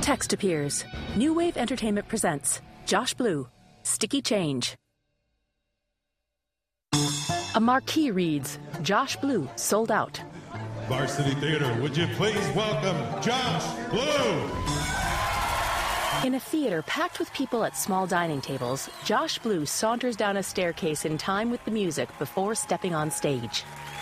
Text appears. New Wave Entertainment presents Josh Blue, Sticky Change. A marquee reads, Josh Blue, sold out. Varsity Theater, would you please welcome Josh Blue? In a theater packed with people at small dining tables, Josh Blue saunters down a staircase in time with the music before stepping on stage.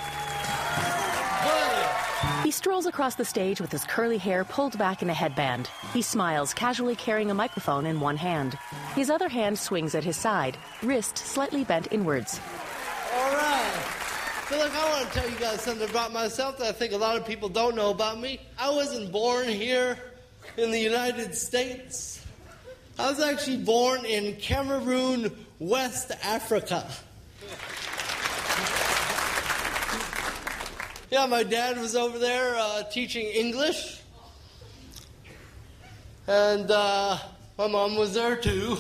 He strolls across the stage with his curly hair pulled back in a headband. He smiles, casually carrying a microphone in one hand. His other hand swings at his side, wrist slightly bent inwards. All right. So look, I want to tell you guys something about myself that I think a lot of people don't know about me. I wasn't born here in the United States. I was actually born in Cameroon, West Africa. Yeah, my dad was over there teaching English. And my mom was there too.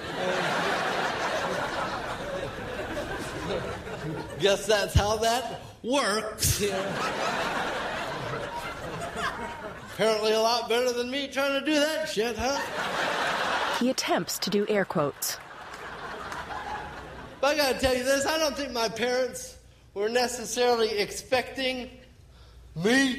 Guess that's how that works. Apparently a lot better than me trying to do that shit, huh? He attempts to do air quotes. But I gotta tell you this, I don't think my parents were necessarily expecting me.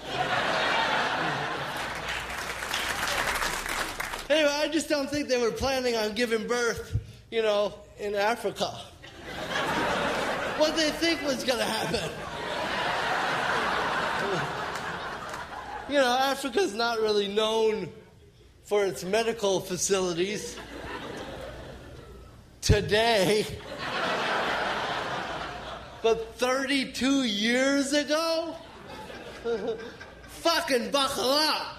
Anyway, I just don't think they were planning on giving birth, in Africa. What they think was gonna happen. Africa's not really known for its medical facilities. Today. But 32 years ago? Fucking buckle up.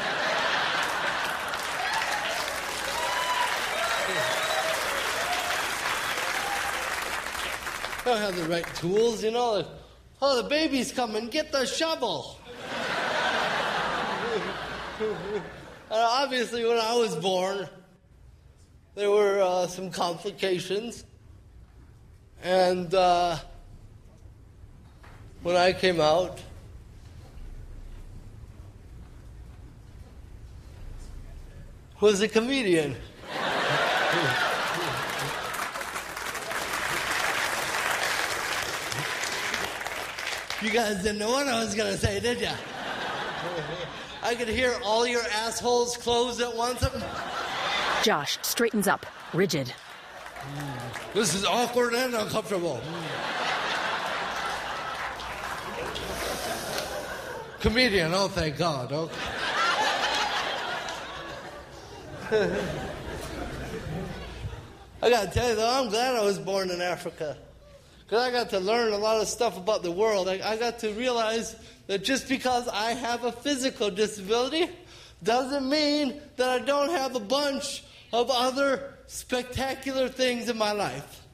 I don't have the right tools, Oh, the baby's coming. Get the shovel. Obviously, when I was born, there were some complications. And when I came out, was a comedian. You guys didn't know what I was going to say, did you? I could hear all your assholes close at once. Josh straightens up, rigid. This is awkward and uncomfortable. Comedian, oh, thank God. Okay. I got to tell you, though, I'm glad I was born in Africa. Because I got to learn a lot of stuff about the world. I got to realize that just because I have a physical disability doesn't mean that I don't have a bunch of other spectacular things in my life.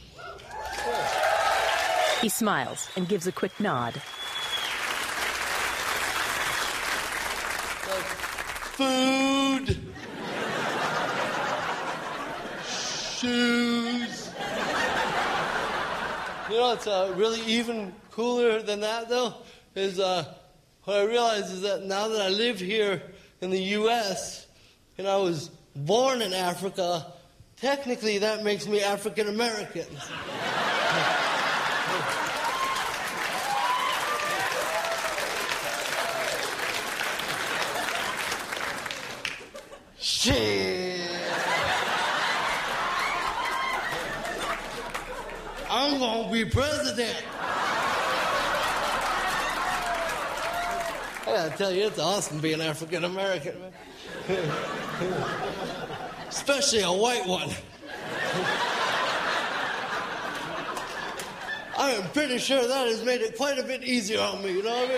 He smiles and gives a quick nod. Like food, shoes. It's really even cooler than that, though, is what I realize is that now that I live here in the U.S. and I was born in Africa, technically that makes me African American. Shit. I'm gonna be president. I gotta tell you, it's awesome being African American, man. Especially a white one. I am pretty sure that has made it quite a bit easier on me, you know what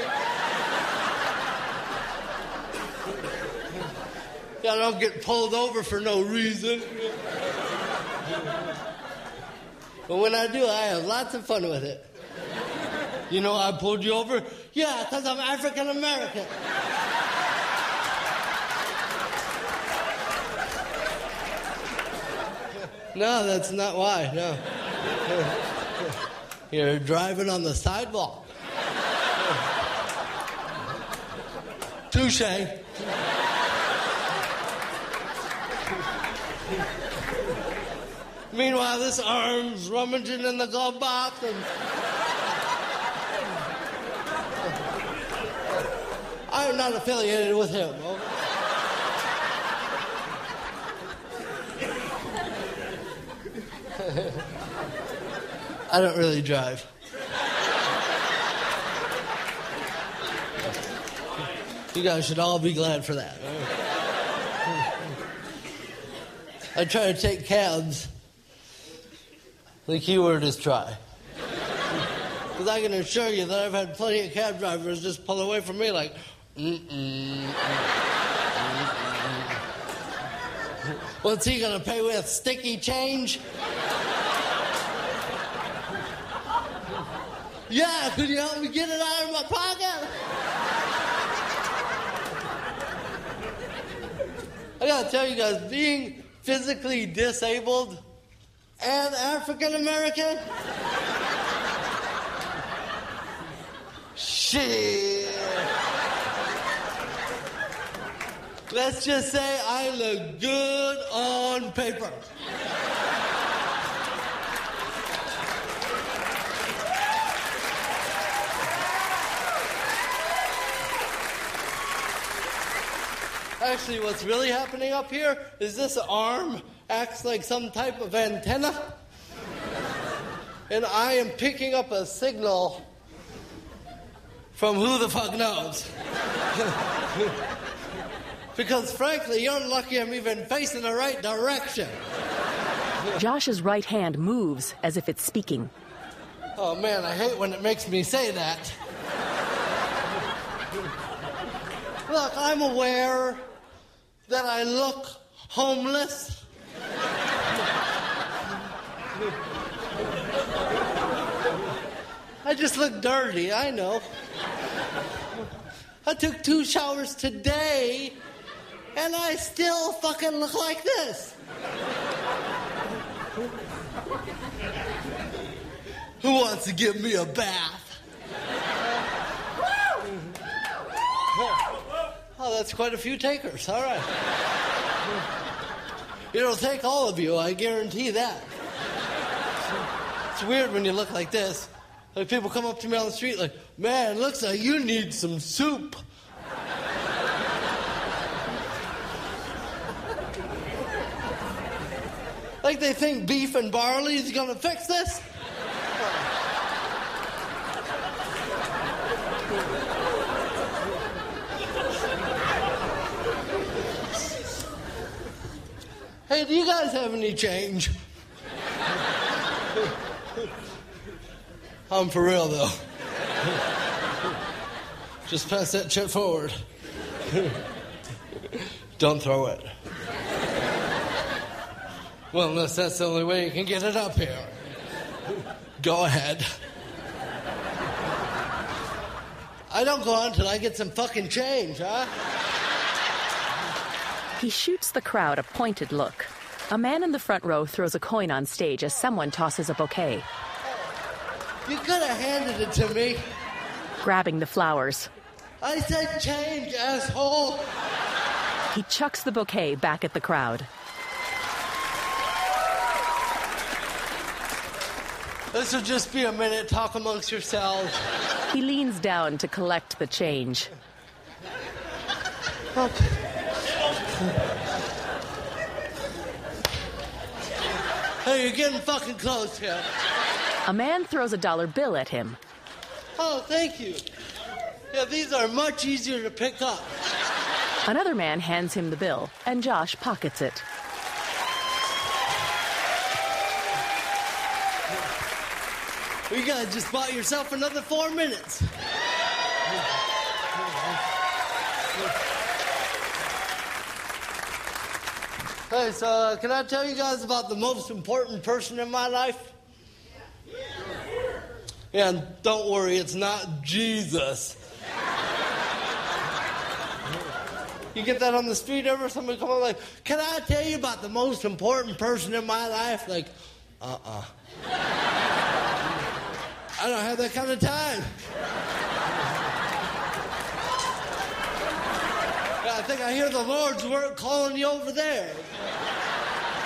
I mean? I don't get pulled over for no reason. But when I do, I have lots of fun with it. You know I pulled you over? Yeah, because I'm African American. No, that's not why, no. You're driving on the sidewalk. Touche. Meanwhile, this arm's rummaging in the glove box and... I'm not affiliated with him. I don't really drive. You guys should all be glad for that. I try to take cabs. The key word is try. Because I can assure you that I've had plenty of cab drivers just pull away from me like, What's he going to pay with? Sticky change? Yeah, could you help me get it out of my pocket? I gotta tell you guys, being physically disabled and African American, shit. Let's just say I look good on paper. Actually, what's really happening up here is this arm acts like some type of antenna. And I am picking up a signal from who the fuck knows. Because frankly, you're lucky I'm even facing the right direction. Josh's right hand moves as if it's speaking. Oh man, I hate when it makes me say that. Look, I'm aware that I look homeless. I just look dirty, I know. I took 2 showers today, and I still fucking look like this. Who wants to give me a bath? Oh, that's quite a few takers. All right. It'll take all of you, I guarantee that. It's weird when you look like this. Like people come up to me on the street like, man, looks like you need some soup. Like they think beef and barley is gonna fix this? Hey, do you guys have any change? I'm for real, though. Just pass that chip forward. Don't throw it. Well, unless that's the only way you can get it up here. Go ahead. I don't go on until I get some fucking change, huh? He shoots the crowd a pointed look. A man in the front row throws a coin on stage as someone tosses a bouquet. You could have handed it to me. Grabbing the flowers. I said change, asshole. He chucks the bouquet back at the crowd. This will just be a minute. Talk amongst yourselves. He leans down to collect the change. Okay. Hey, you're getting fucking close here. A man throws a $1 bill at him. Oh, thank you. Yeah, these are much easier to pick up. Another man hands him the bill, and Josh pockets it. You guys just bought yourself another 4 minutes. Hey, so can I tell you guys about the most important person in my life? Yeah, and don't worry, it's not Jesus. You get that on the street ever? Somebody come up like, can I tell you about the most important person in my life? Like, I don't have that kind of time. I think I hear the Lord's word calling you over there.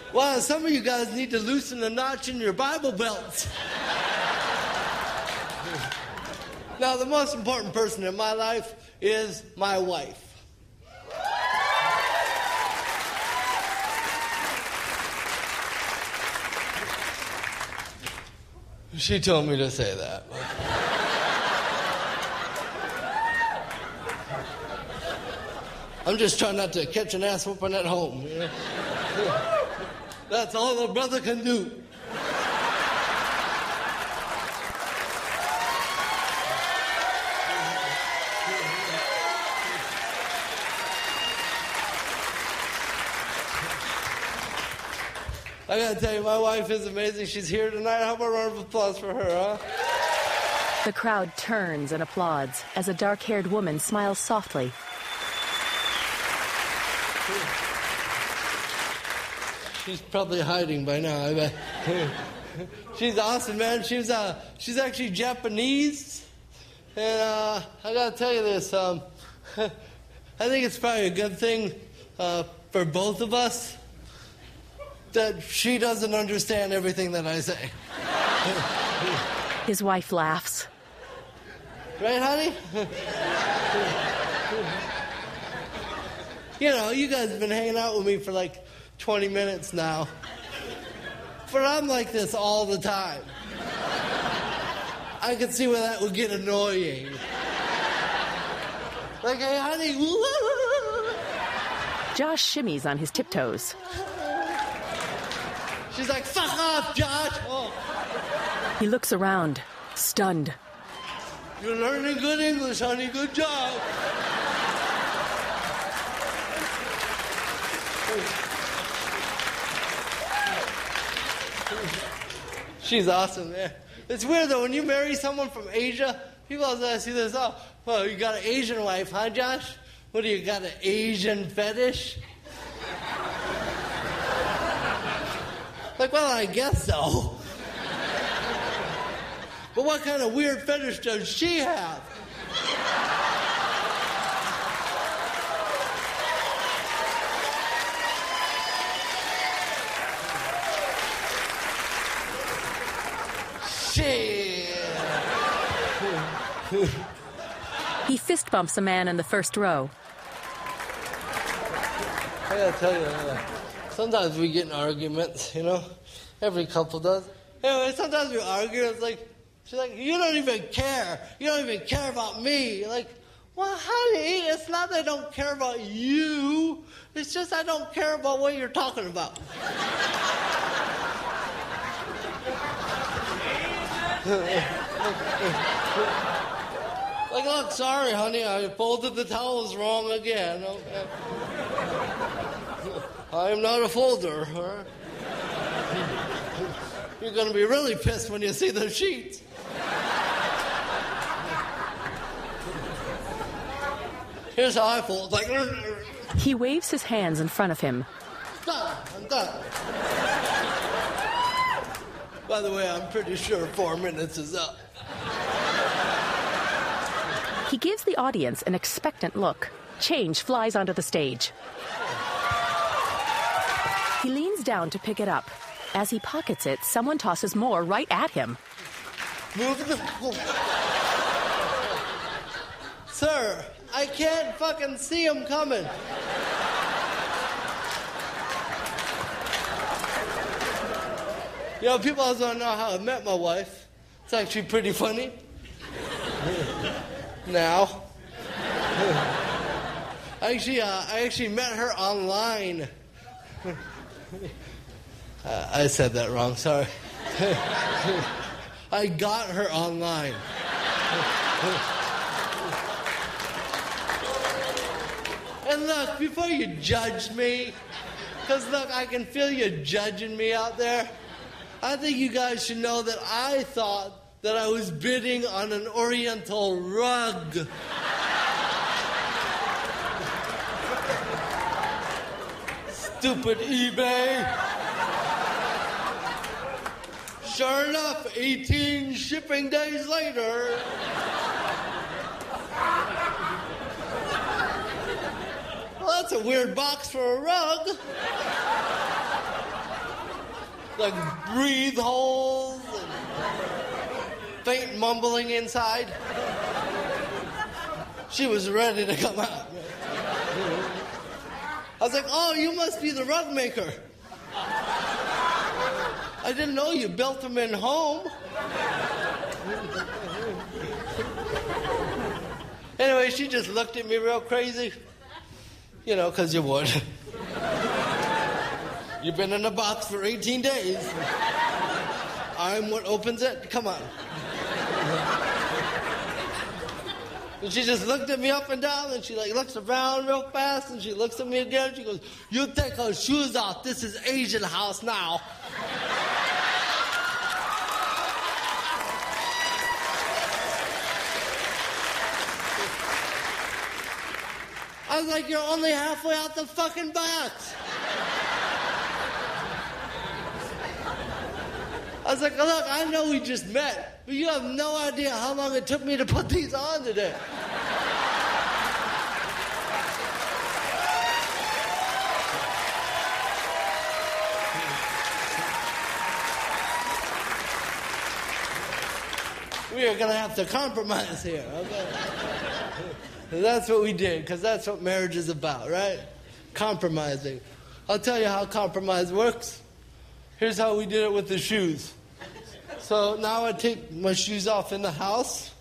Wow, some of you guys need to loosen the notch in your Bible belts. Now, the most important person in my life is my wife. She told me to say that. I'm just trying not to catch an ass whooping at home. You know? That's all a brother can do. I gotta tell you, my wife is amazing. She's here tonight. How about a round of applause for her, huh? The crowd turns and applauds as a dark-haired woman smiles softly. She's probably hiding by now, I bet. She's awesome, man. She's actually Japanese. And I gotta tell you this. I think it's probably a good thing for both of us that she doesn't understand everything that I say. His wife laughs. Right, honey? You know, you guys have been hanging out with me for like 20 minutes now. But I'm like this all the time. I could see where that would get annoying. Like, hey, honey. Josh shimmies on his tiptoes. She's like, fuck off, Josh. Oh. He looks around, stunned. You're learning good English, honey. Good job. She's awesome, man. It's weird, though, when you marry someone from Asia, people always ask you this, oh, well, you got an Asian wife, huh, Josh? What do you got, an Asian fetish? Like, well, I guess so. But what kind of weird fetish does she have? Shit. He fist bumps a man in the first row. I gotta tell you, sometimes we get in arguments, you know? Every couple does. Anyway, sometimes we argue, it's like, she's like, you don't even care. You don't even care about me. You're like, well, honey, it's not that I don't care about you. It's just I don't care about what you're talking about. Like, look, sorry, honey, I folded the towels wrong again. Okay. I am not a folder, all right? You're going to be really pissed when you see the sheets. Here's how I fold. Like, He waves his hands in front of him. done. I'm done. By the way, I'm pretty sure 4 minutes is up. He gives the audience an expectant look. Change flies onto the stage. He leans down to pick it up. As he pockets it, someone tosses more right at him. Sir, I can't fucking see him coming. You know, people always want to know how I met my wife. It's actually pretty funny. Now. I actually met her online. I said that wrong, sorry. I got her online. And look, before you judge me, because look, I can feel you judging me out there. I think you guys should know that I thought that I was bidding on an Oriental rug. Stupid eBay. Sure enough, 18 shipping days later. Well, that's a weird box for a rug. like breathe holes and faint mumbling inside. She was ready to come out. I was like, oh, you must be the rug maker. I didn't know you built them in home. Anyway, she just looked at me real crazy. You know, because you would. You've been in a box for 18 days. I'm what opens it. Come on. And she just looked at me up and down, and she like looks around real fast, and she looks at me again. She goes, you take her shoes off. This is Asian house now. I was like, you're only halfway out the fucking box. I was like, look, I know we just met, but you have no idea how long it took me to put these on today. We are going to have to compromise here, okay? That's what we did, because that's what marriage is about, right? Compromising. I'll tell you how compromise works. Here's how we did it with the shoes. So now I take my shoes off in the house,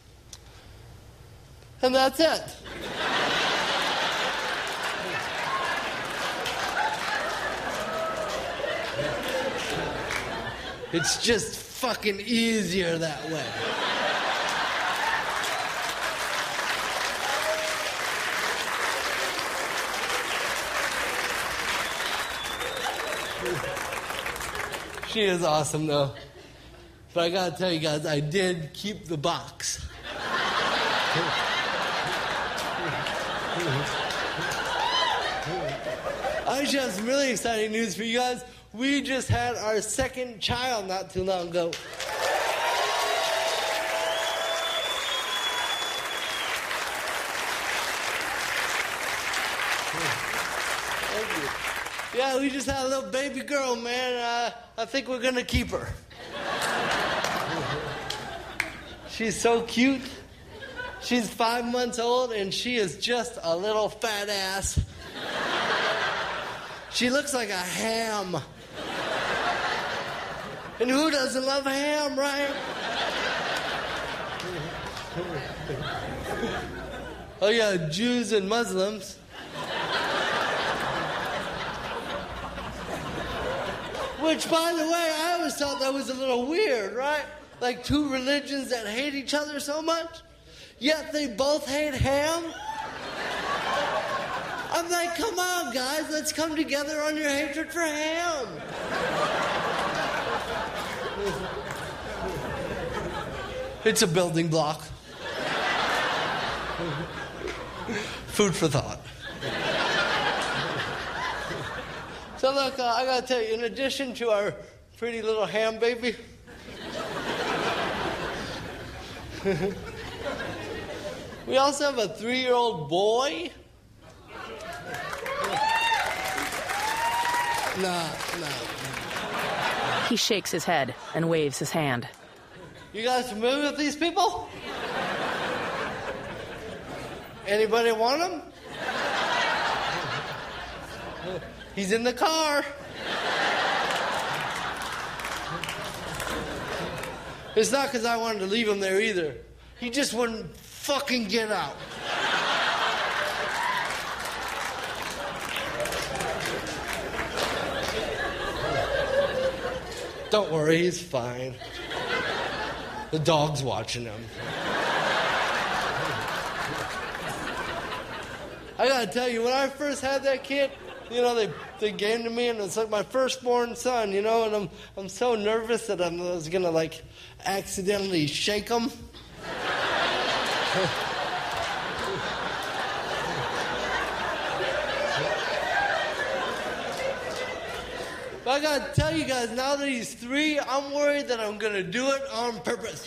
and that's it. It's just fucking easier that way. She is awesome, though. But I gotta tell you guys, I did keep the box. I actually have some really exciting news for you guys. We just had our second child not too long ago. Thank you. Yeah, we just had a little baby girl, man. I think we're gonna keep her. She's so cute. She's 5 months old, and she is just a little fat ass. She looks like a ham. And who doesn't love ham, right? Oh, yeah, Jews and Muslims. Which, by the way, I always thought that was a little weird, right? Like two religions that hate each other so much, yet they both hate ham. I'm like, come on, guys, let's come together on your hatred for ham. It's a building block. Food for thought. So look, I gotta tell you, in addition to our pretty little ham baby, we also have a 3-year-old boy. No. He shakes his head and waves his hand. You guys familiar with these people? Anybody want him? He's in the car. It's not because I wanted to leave him there either. He just wouldn't fucking get out. Don't worry, he's fine. The dog's watching him. I gotta tell you, when I first had that kid, you know, they gave him to me, and it's like my firstborn son, you know, and I'm so nervous that I was gonna like accidentally shake him. But I gotta tell you guys, now that he's 3, I'm worried that I'm gonna do it on purpose.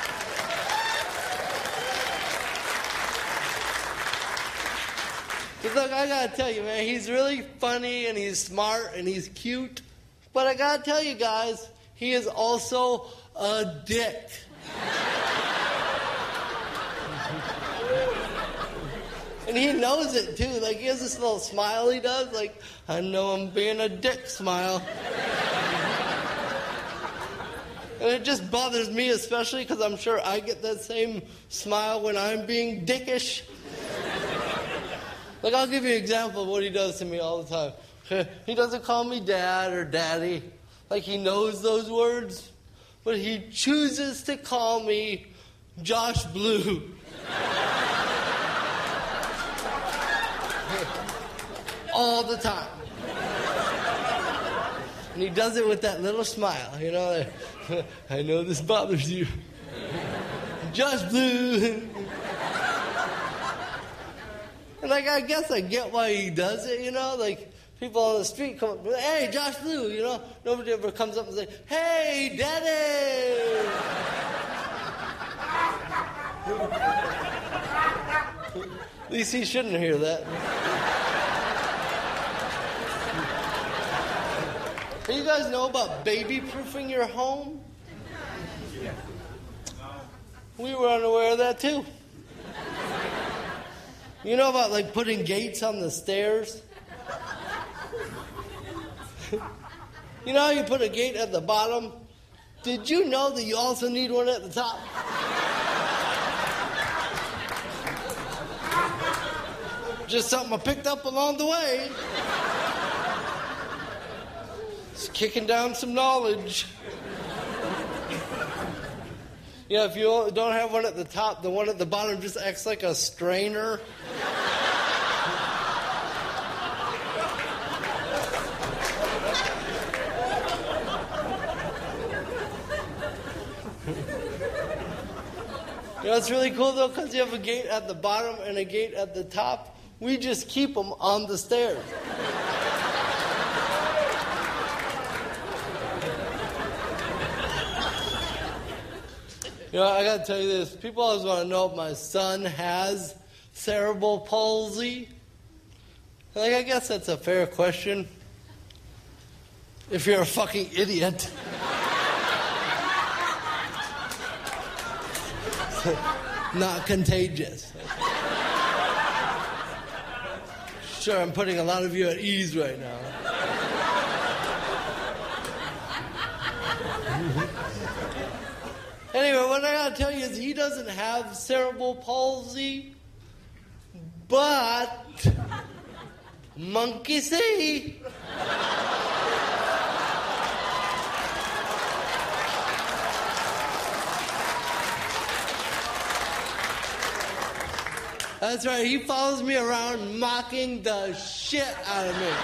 Because Look, I gotta tell you, man, he's really funny and he's smart and he's cute. But I gotta tell you guys, he is also a dick. And he knows it too. Like, he has this little smile he does, like, I know I'm being a dick smile. And it just bothers me, especially because I'm sure I get that same smile when I'm being dickish. Like, I'll give you an example of what he does to me all the time. He doesn't call me dad or daddy. Like, he knows those words. But he chooses to call me Josh Blue. All the time. And he does it with that little smile, you know. I know this bothers you. Josh Blue. And like, I guess I get why he does it, you know. Like, people on the street come up, hey, Josh Blue, you know. Nobody ever comes up and says, hey, Daddy. At least he shouldn't hear that. You guys know about baby-proofing your home? We were unaware of that too. You know about like putting gates on the stairs? You know how you put a gate at the bottom? Did you know that you also need one at the top? Just something I picked up along the way. Just kicking down some knowledge. Yeah, if you don't have one at the top, the one at the bottom just acts like a strainer. You know, it's really cool, though, because you have a gate at the bottom and a gate at the top. We just keep them on the stairs. You know, I got to tell you this. People always want to know if my son has cerebral palsy. Like, I guess that's a fair question. If you're a fucking idiot. Not contagious. Sure, I'm putting a lot of you at ease right now. Anyway, what I gotta tell you is he doesn't have cerebral palsy, but monkey see. That's right, he follows me around mocking the shit out of me.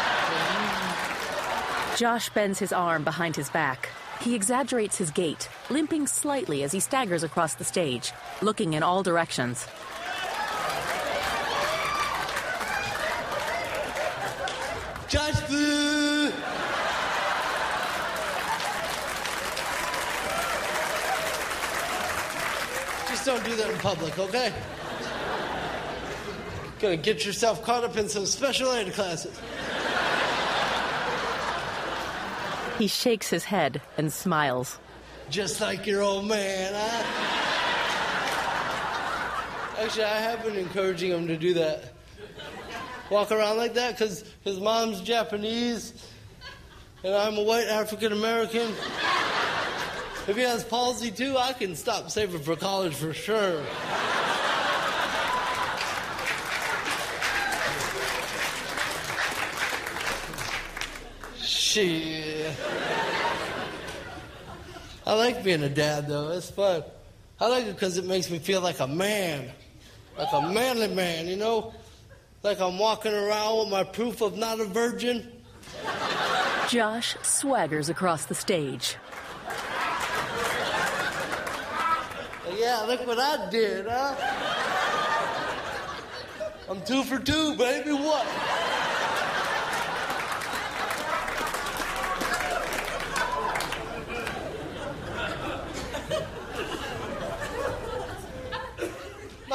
Josh bends his arm behind his back. He exaggerates his gait, limping slightly as he staggers across the stage, looking in all directions. Josh Blue! Just don't do that in public, okay? Gonna get yourself caught up in some special ed classes. He shakes his head and smiles. Just like your old man, huh? Actually, I have been encouraging him to do that. Walk around like that, because his mom's Japanese, and I'm a white African-American. If he has palsy, too, I can stop saving for college for sure. Shit. I like being a dad, though. It's fun. I like it because it makes me feel like a man. Like a manly man, you know? Like I'm walking around with my proof of not a virgin. Josh swaggers across the stage. Yeah, look what I did, huh? I'm 2 for 2, baby. What?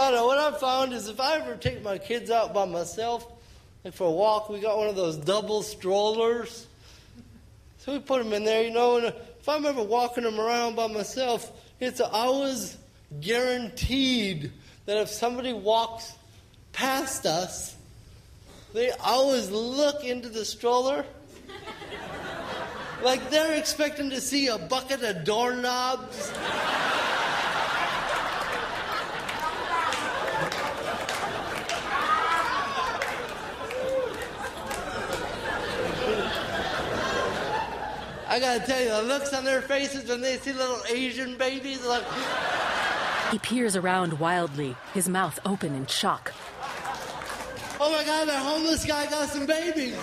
I don't know, what I found is if I ever take my kids out by myself, like for a walk, we got one of those double strollers. So we put them in there, and if I'm ever walking them around by myself, it's always guaranteed that if somebody walks past us, they always look into the stroller like they're expecting to see a bucket of doorknobs. I gotta tell you, the looks on their faces when they see little Asian babies, like... He peers around wildly, his mouth open in shock. Oh my God, that homeless guy got some babies.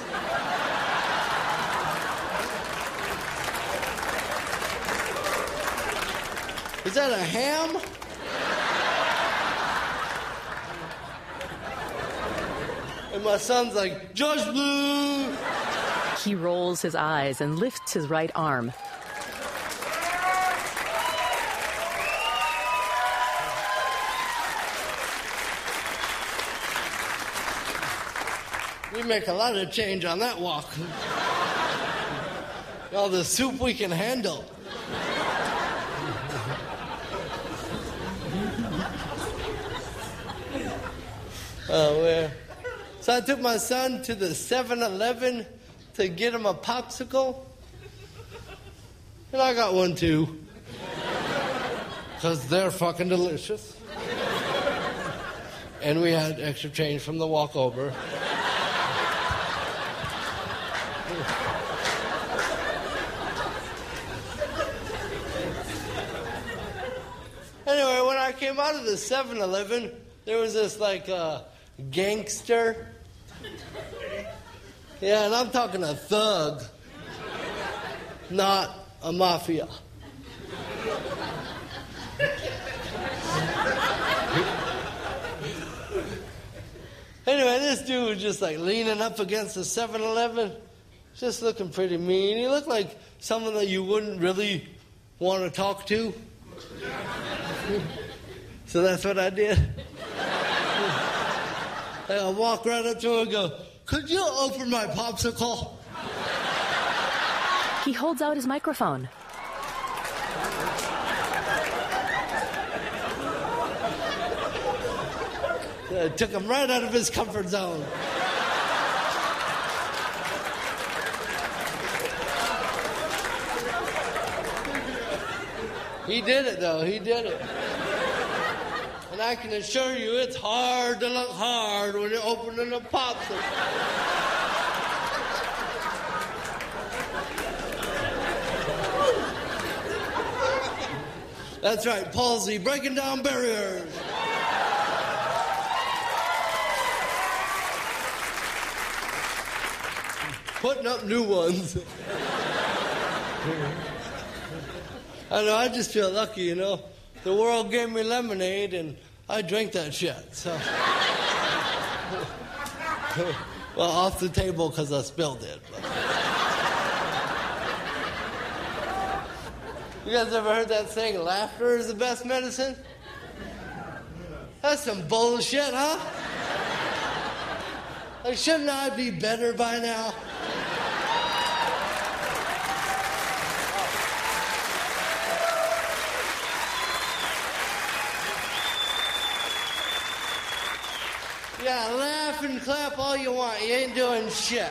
Is that a ham? And my son's like, George Blue. He rolls his eyes and lifts his right arm. We make a lot of change on that walk. All the soup we can handle. So I took my son to the 7-Eleven to get him a popsicle. And I got one too. Because they're fucking delicious. And we had extra change from the walkover. Anyway, when I came out of the 7-Eleven, there was this gangster. Yeah, and I'm talking a thug, not a mafia. Anyway, this dude was just leaning up against the 7-Eleven, just looking pretty mean. He looked like someone that you wouldn't really want to talk to. So that's what I did. I walk right up to him and go, could you open my popsicle? He holds out his microphone. It took him right out of his comfort zone. He did it, though. He did it. And I can assure you, it's hard to look hard when you're opening a popsicle. That's right, palsy, breaking down barriers. Putting up new ones. I know, I just feel lucky, The world gave me lemonade, and I drank that shit, so... Well, off the table because I spilled it. But... You guys ever heard that saying, laughter is the best medicine? That's some bullshit, huh? Shouldn't I be better by now? Yeah, laugh and clap all you want. You ain't doing shit.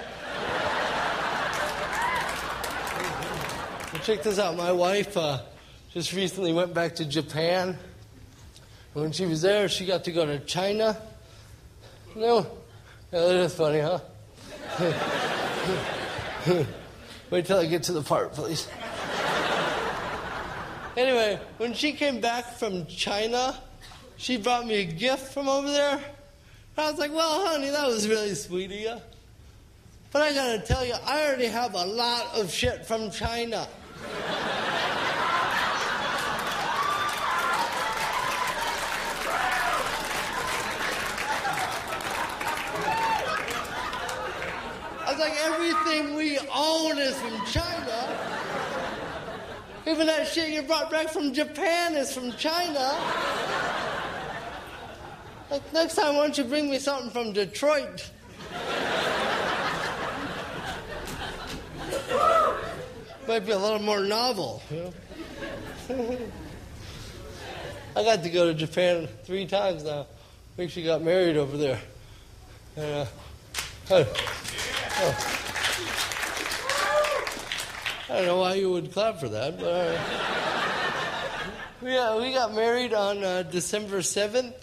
Well, check this out. My wife just recently went back to Japan. And when she was there, she got to go to China. No, that is funny, huh? Wait till I get to the part, please. Anyway, when she came back from China, she brought me a gift from over there. I was like, well, honey, that was really sweet of you. But I gotta tell you, I already have a lot of shit from China. I was like, everything we own is from China. Even that shit you brought back from Japan is from China. Like, next time, why don't you bring me something from Detroit? Might be a little more novel, you know? I got to go to Japan 3 times now. We actually got married over there. And, I don't know why you would clap for that, but all right. We got married on December 7th.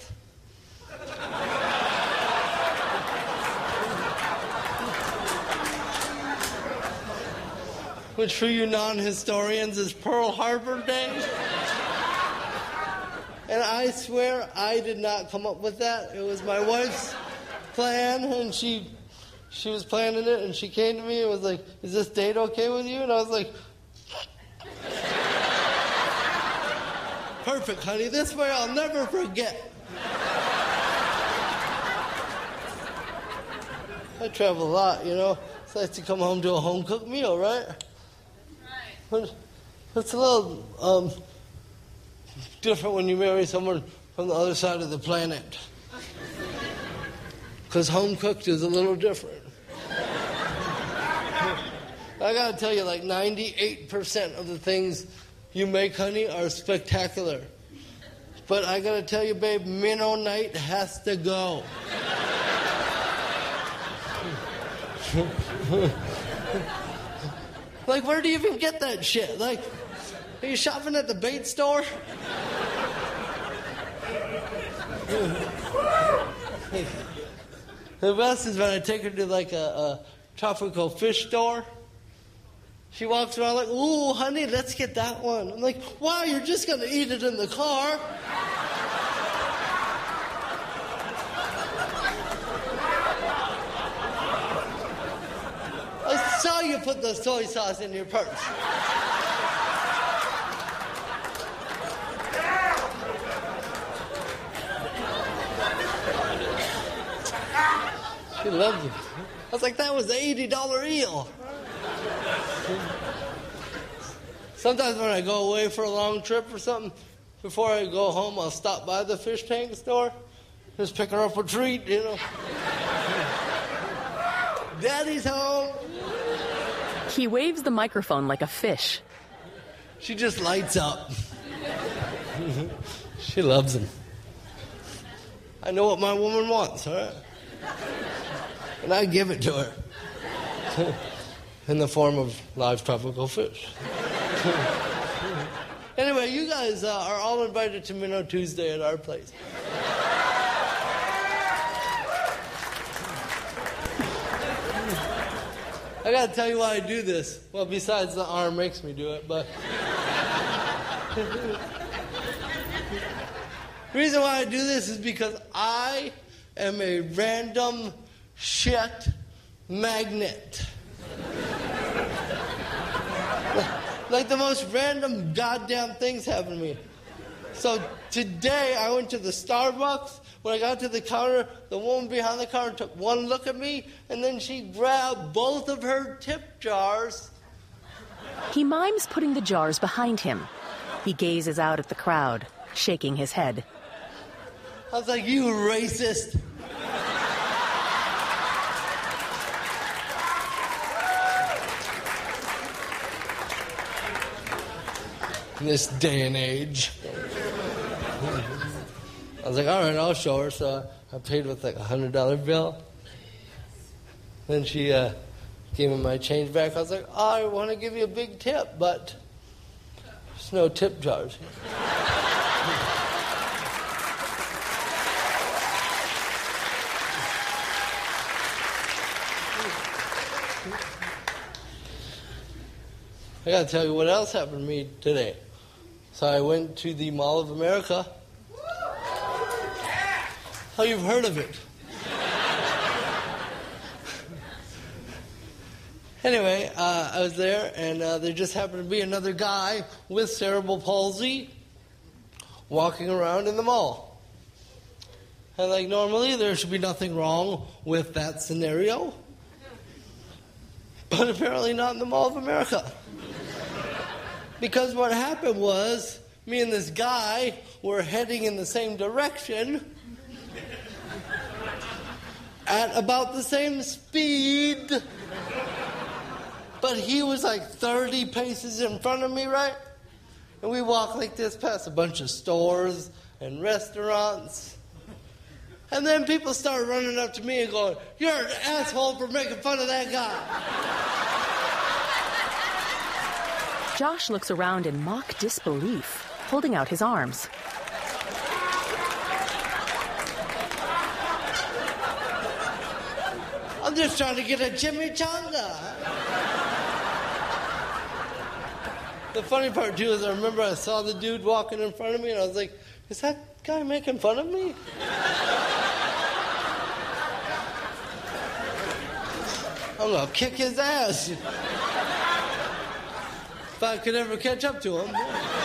Which for you non-historians is Pearl Harbor Day. And I swear I did not come up with that. It was my wife's plan, and she was planning it, and she came to me and was like, "Is this date okay with you?" And I was like, "Perfect, honey. This way I'll never forget." I travel a lot, you know. It's nice to come home to a home-cooked meal, right? But it's a little different when you marry someone from the other side of the planet. Because home cooked is a little different. I gotta tell you, like 98% of the things you make, honey, are spectacular. But I gotta tell you, babe, minnow night has to go. Like, where do you even get that shit? Like, are you shopping at the bait store? The best is when I take her to like a tropical fish store. She walks around like, "Ooh, honey, let's get that one." I'm like, "Wow, you're just going to eat it in the car." I saw you put the soy sauce in your purse. She loves it. I was like, that was an $80 eel. Sometimes when I go away for a long trip or something, before I go home, I'll stop by the fish tank store, just pick her up a treat, you know. Daddy's home. He waves the microphone like a fish. She just lights up. She loves him. I know what my woman wants, all right? And I give it to her. In the form of live tropical fish. Anyway, you guys are all invited to Minnow Tuesday at our place. I gotta tell you why I do this. Well, besides the arm makes me do it, but... The reason why I do this is because I am a random shit magnet. Like the most random goddamn things happen to me. So today I went to the Starbucks. When I got to the counter, the woman behind the counter took one look at me, and then she grabbed both of her tip jars. He mimes putting the jars behind him. He gazes out at the crowd, shaking his head. I was like, "You racist." In this day and age. I was like, all right, I'll show her. So I paid with like a $100 bill. Then she gave me my change back. I was like, I want to give you a big tip, but there's no tip jars. I got to tell you what else happened to me today. So I went to the Mall of America. Oh, you've heard of it. Anyway, I was there, and there just happened to be another guy with cerebral palsy walking around in the mall. And like normally, there should be nothing wrong with that scenario. But apparently not in the Mall of America. Because what happened was, me and this guy were heading in the same direction, at about the same speed. But he was like 30 paces in front of me, right? And we walked like this past a bunch of stores and restaurants. And then people started running up to me and going, "You're an asshole for making fun of that guy." Josh looks around in mock disbelief, holding out his arms. I'm just trying to get a chimichanga. The funny part, too, is I remember I saw the dude walking in front of me, and I was like, is that guy making fun of me? I'm going to kick his ass. If I could ever catch up to him.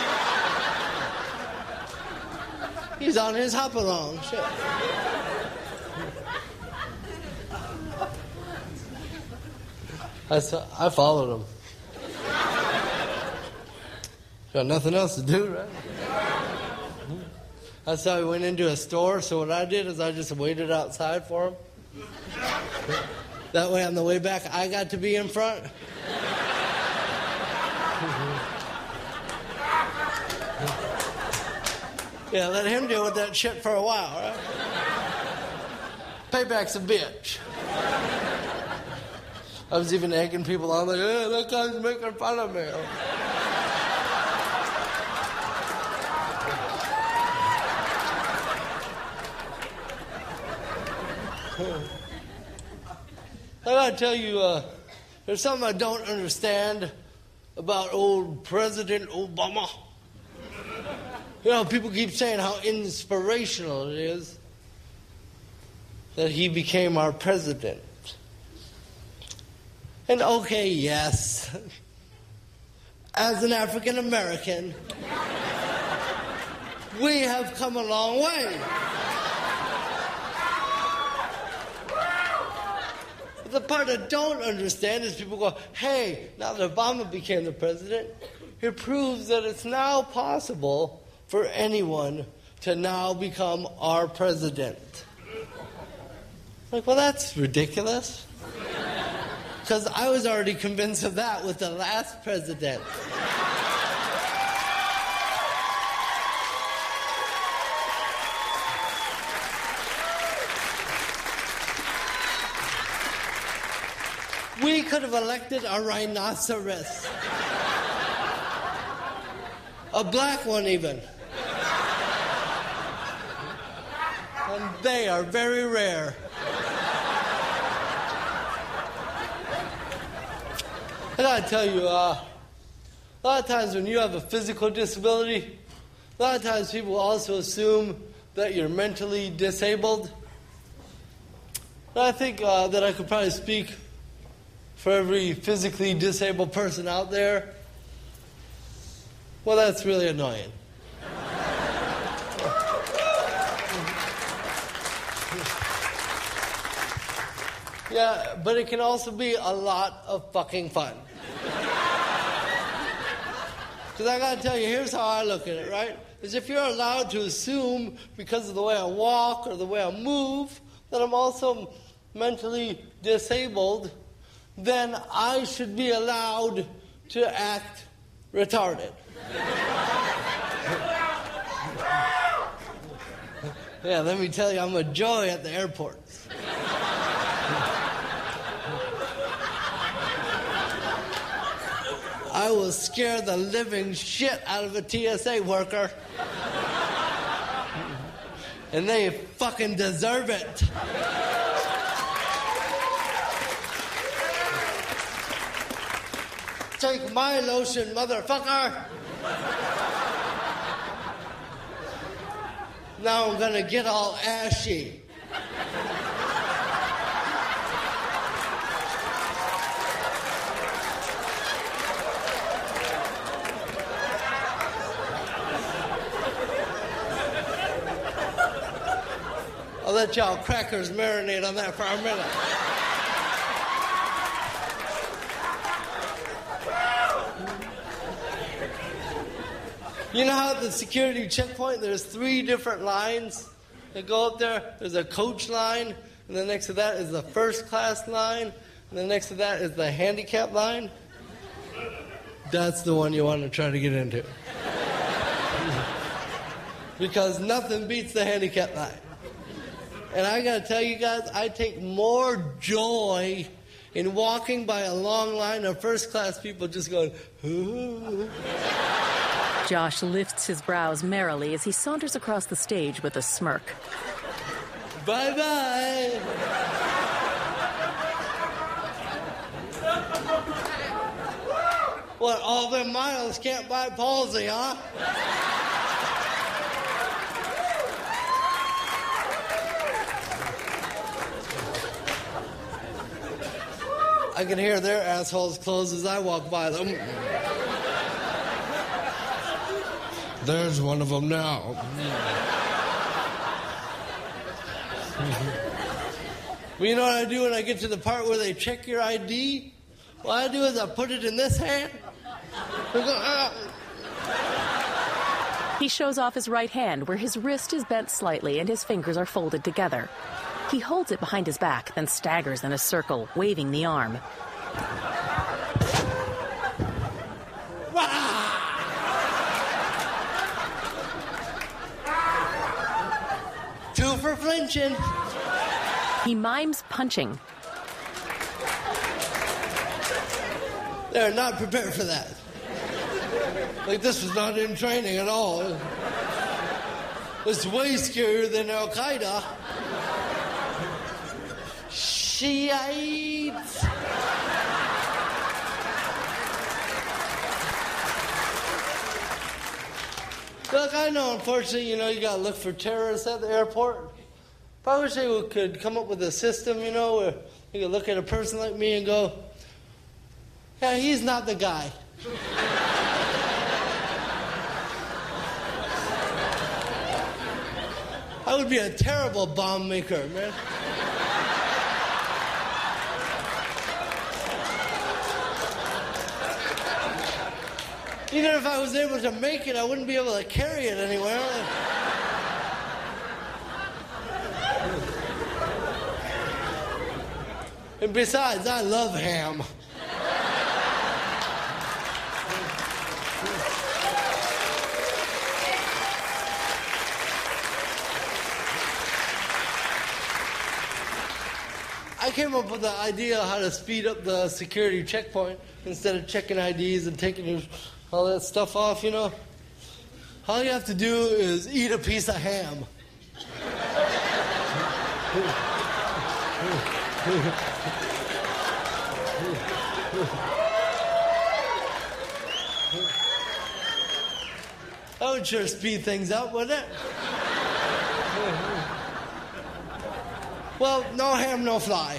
He's on his hop-along. Shit. I followed him. Got nothing else to do, right? That's how we went into a store, so what I did is I just waited outside for him. That way on the way back, I got to be in front. Yeah, let him deal with that shit for a while, right? Payback's a bitch. I was even egging people on, like, "Hey, that guy's making fun of me." I gotta tell you, there's something I don't understand about old President Obama. You know, people keep saying how inspirational it is that he became our president. And okay, yes, as an African American, we have come a long way. But the part I don't understand is people go, "Hey, now that Obama became the president, it proves that it's now possible for anyone to now become our president." Like, well, that's ridiculous. Because I was already convinced of that with the last president. We could have elected a rhinoceros. A black one even. And they are very rare. I gotta tell you, a lot of times when you have a physical disability, a lot of times people also assume that you're mentally disabled. And I think that I could probably speak for every physically disabled person out there. Well, that's really annoying. Yeah, but it can also be a lot of fucking fun. Because I gotta tell you, here's how I look at it, right? Is if you're allowed to assume, because of the way I walk or the way I move, that I'm also mentally disabled, then I should be allowed to act retarded. Yeah, let me tell you, I'm a joy at the airports. I will scare the living shit out of a TSA worker. And they fucking deserve it. Take my lotion, motherfucker. Now I'm gonna get all ashy. I'll let y'all crackers marinate on that for a minute. You know how at the security checkpoint there's 3 different lines that go up there? There's a coach line, and the next to that is the first class line, and the next to that is the handicap line. That's the one you want to try to get into. Because nothing beats the handicap line. And I got to tell you guys, I take more joy in walking by a long line of first-class people just going, ooh. Josh lifts his brows merrily as he saunters across the stage with a smirk. Bye-bye. What, all them miles can't buy palsy, huh? I can hear their assholes close as I walk by them. There's one of them now. Well, you know what I do when I get to the part where they check your ID? What I do is I put it in this hand. He shows off his right hand where his wrist is bent slightly and his fingers are folded together. He holds it behind his back, then staggers in a circle, waving the arm. Two for flinching. He mimes punching. They're not prepared for that. Like, this was not in training at all. It's way scarier than Al-Qaeda. Shiites. Look, I know, unfortunately, you gotta look for terrorists at the airport. But I wish they could come up with a system, where you could look at a person like me and go, yeah, he's not the guy. I would be a terrible bomb maker, man. Even if I was able to make it, I wouldn't be able to carry it anywhere. And besides, I love ham. I came up with the idea of how to speed up the security checkpoint instead of checking IDs and taking all that stuff off, All you have to do is eat a piece of ham. That would sure speed things up, wouldn't it? Well, no ham, no fly.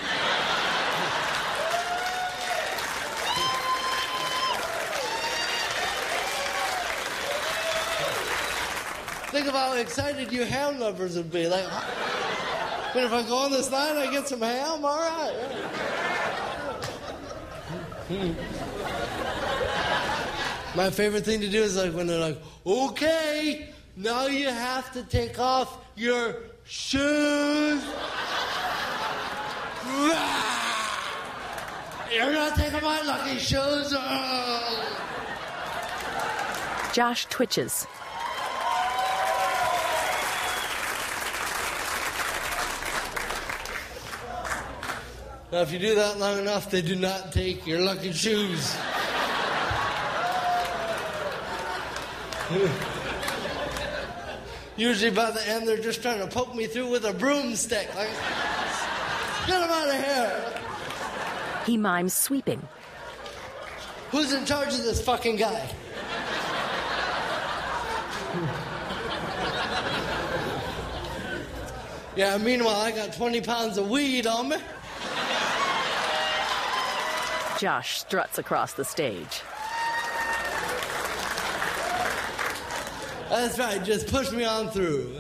Think of how excited you ham lovers would be. Like, but if I go on this line, I get some ham, all right. My favorite thing to do is like when they're like, okay, now you have to take off your shoes. You're not taking my lucky shoes. Josh twitches. Now, if you do that long enough, they do not take your lucky shoes. Usually by the end, they're just trying to poke me through with a broomstick. Like, get them out of here. He mimes sweeping. Who's in charge of this fucking guy? Yeah, meanwhile, I got 20 pounds of weed on me. Josh struts across the stage. That's right, just push me on through.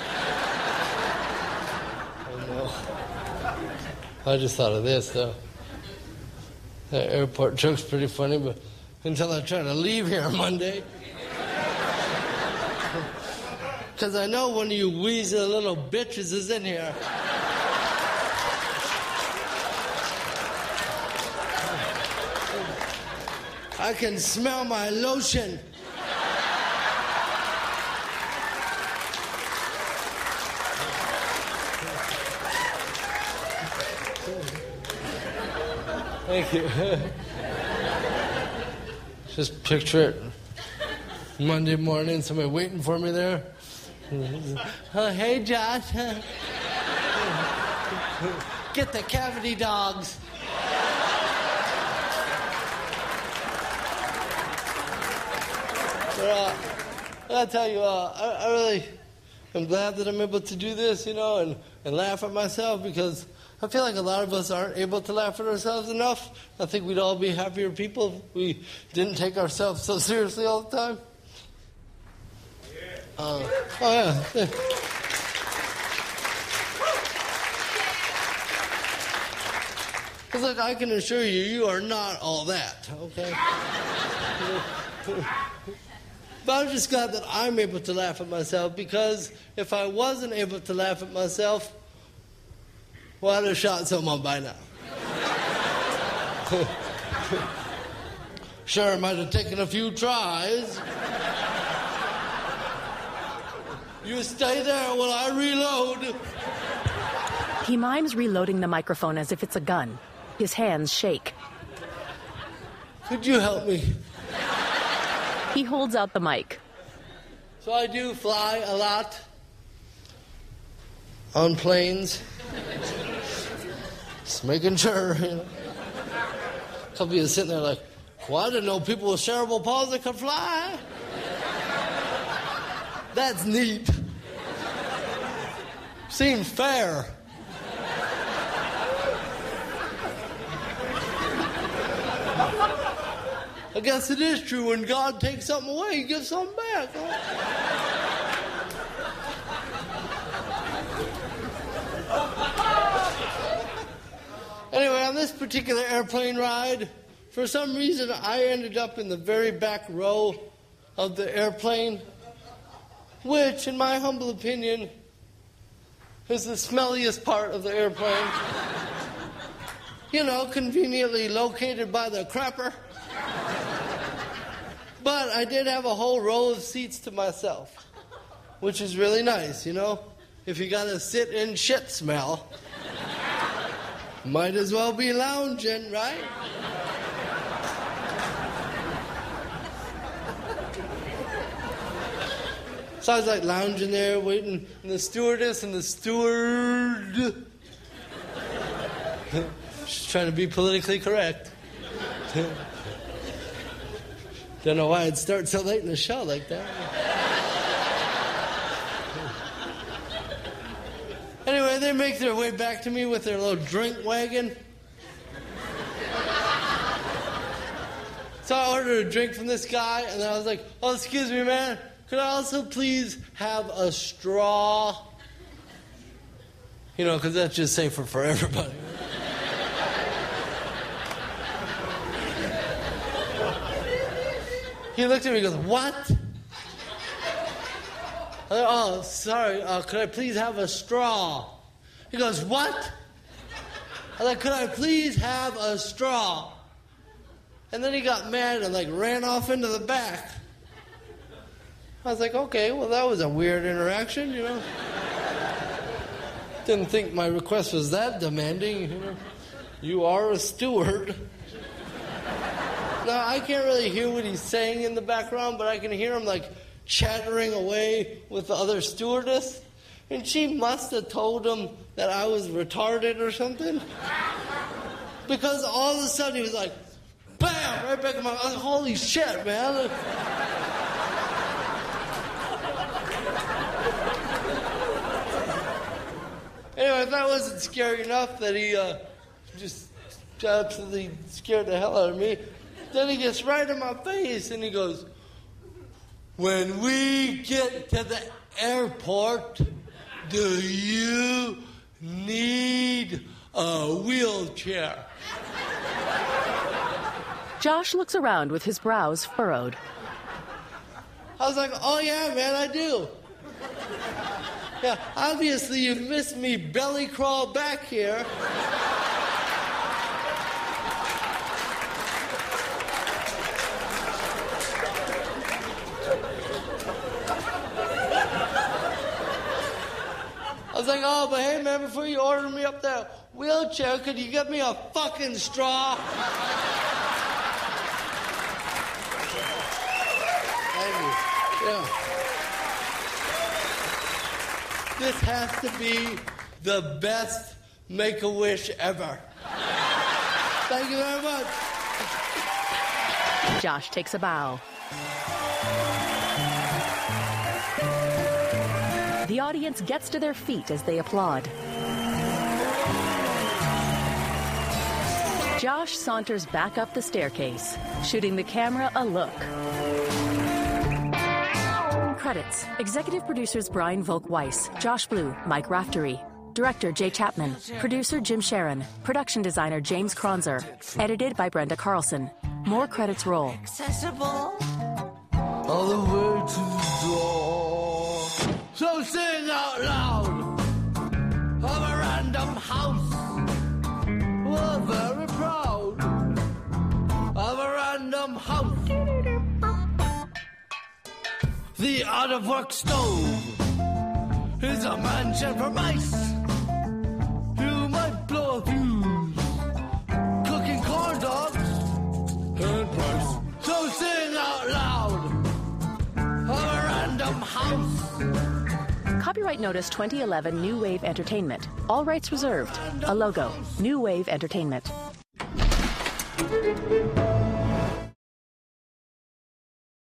Oh, no. I just thought of this, though. That airport joke's pretty funny, but until I try to leave here Monday. Because I know one of you wheezy little bitches is in here. I can smell my lotion. Thank you. Just picture it. Monday morning, somebody waiting for me there. Hey, Josh. Get the cavity dogs. But, I tell you, I really am glad that I'm able to do this, and laugh at myself, because I feel like a lot of us aren't able to laugh at ourselves enough. I think we'd all be happier people if we didn't take ourselves so seriously all the time. Yeah. Because look, I can assure you, you are not all that, okay? But I'm just glad that I'm able to laugh at myself, because if I wasn't able to laugh at myself, well, I'd have shot someone by now. Sure, it might have taken a few tries. You stay there while I reload. He mimes reloading the microphone as if it's a gun. His hands shake. Could you help me? He holds out the mic. So I do fly a lot on planes. Just making sure, A couple of you sitting there like, well, I didn't know people with cerebral palsy could fly. That's neat. Seems fair. I guess it is true. When God takes something away, He gives something back. Anyway, on this particular airplane ride, for some reason, I ended up in the very back row of the airplane, which, in my humble opinion, is the smelliest part of the airplane. Conveniently located by the crapper. But I did have a whole row of seats to myself, which is really nice, If you got a sit-in shit smell, might as well be lounging, right? So I was like lounging there, waiting, and the stewardess and the steward, she's trying to be politically correct. Don't know why I'd start so late in the show like that. Anyway, they make their way back to me with their little drink wagon. So I ordered a drink from this guy, and then I was like, oh, excuse me, man. Could I also please have a straw? Because that's just safer for everybody. He looked at me and goes, what? I said, oh, sorry, could I please have a straw? He goes, what? I said, could I please have a straw? And then he got mad and ran off into the back. I was like, okay, well, that was a weird interaction, Didn't think my request was that demanding, You are a steward. Now, I can't really hear what he's saying in the background, but I can hear him, chattering away with the other stewardess. And she must have told him that I was retarded or something. Because all of a sudden he was like, bam, right back in my mouth. Holy shit, man. Anyway, that wasn't scary enough that he just absolutely scared the hell out of me. Then he gets right in my face and he goes, when we get to the airport, do you need a wheelchair? Josh looks around with his brows furrowed. I was like, oh yeah, man, I do. Yeah, obviously you've missed me belly crawl back here. was like, oh, but hey, man, before you order me up that wheelchair, could you get me a fucking straw? Thank you. Yeah. This has to be the best Make-A-Wish ever. Thank you very much. Josh takes a bow. The audience gets to their feet as they applaud. Josh saunters back up the staircase, shooting the camera a look. Credits. Executive producers Brian Volk-Weiss, Josh Blue, Mike Raftery. Director Jay Chapman. Producer Jim Sharon. Production designer James Kronzer. Edited by Brenda Carlson. More credits roll. Accessible all the way to the door. So sing out loud of a random house. We're very proud of a random house. The out-of-work stove is a mansion for mice. You might blow a fuse cooking corn dogs and rice. So sing out loud of a random house. Copyright Notice 2011 New Wave Entertainment. All rights reserved. A logo. New Wave Entertainment.